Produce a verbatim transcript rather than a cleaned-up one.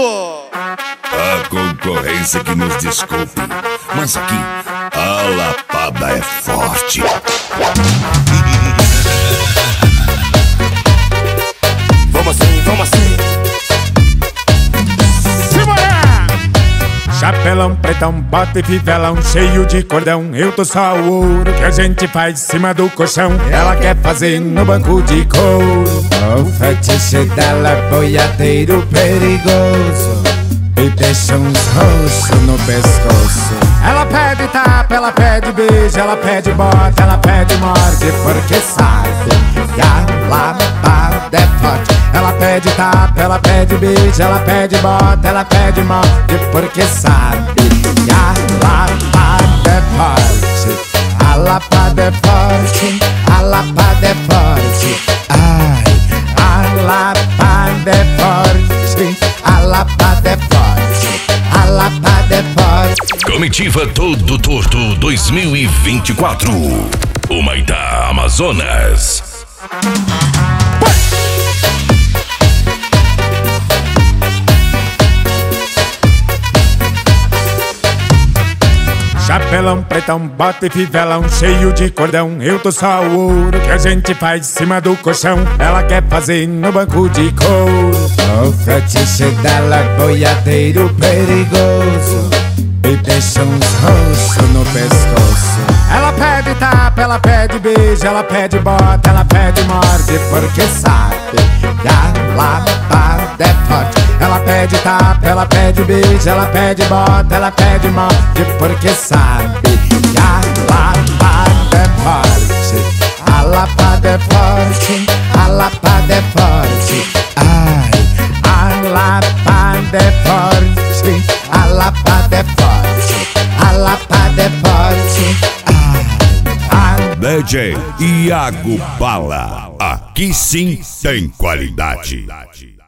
A concorrência que nos desculpe, mas aqui a lapada é forte. Vamos assim, vamos assim. Chapelão, pretão, bota e fivelão, cheio de cordão. Eu tô só o ouro que a gente faz em cima do colchão. Ela quer fazer no banco de couro. O fetiche dela é boiadeiro perigoso e deixa uns roxos no pescoço. Ela pede tapa, ela pede beijo, ela pede bota, ela pede morde, porque sabe que a lapada é forte. Ela pede tapa, ela pede beijo, ela pede bota, ela pede morde, porque sabe que a lapada é forte. A lapada é forte, a lapada é forte. Ai, a lapada é forte, a lapada é forte, a lapada é forte. Comitiva Todo Torto dois mil e vinte e quatro. Humaitá, Amazonas. Chapelão, pretão, bota e fivelão, cheio de cordão. Eu tô só o ouro que a gente faz em cima do colchão. Ela quer fazer no banco de couro. O fetiche dela é boiadeiro perigoso e deixa uns roxos no pescoço. Ela pede tapa, ela pede beijo, ela pede bota, ela pede morde, porque sabe que a lapada é forte. Ela pede tapa, ela pede beijo, ela pede bota, ela pede morde, porque sabe que a lapada é forte. A lapada é forte, a lapada é forte. Ai, a lapada é forte, a lapada é forte, a lapada é forte. Ai, D J Iago Bala. Aqui sim tem qualidade.